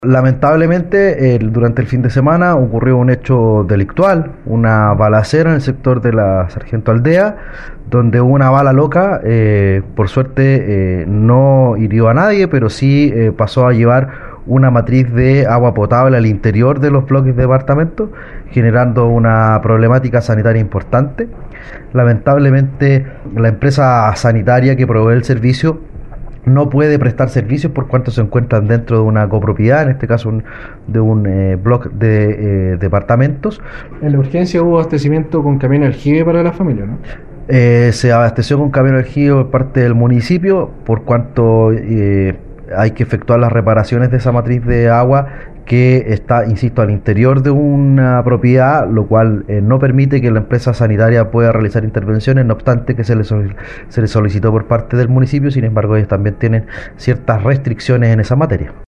Lamentablemente, durante el fin de semana ocurrió un hecho delictual, una balacera en el sector de la Sargento Aldea, donde una bala loca, por suerte, no hirió a nadie, pero sí pasó a llevar una matriz de agua potable al interior de los bloques de departamentos, generando una problemática sanitaria importante. Lamentablemente, la empresa sanitaria que provee el servicio no puede prestar servicios por cuanto se encuentran dentro de una copropiedad, en este caso de un bloque de departamentos. En la urgencia hubo abastecimiento con camión aljibe para la familia, ¿no? Se abasteció con camión aljibe por parte del municipio, por cuanto hay que efectuar las reparaciones de esa matriz de agua que está, insisto, al interior de una propiedad, lo cual no permite que la empresa sanitaria pueda realizar intervenciones, no obstante que se le solicitó por parte del municipio. Sin embargo, ellos también tienen ciertas restricciones en esa materia.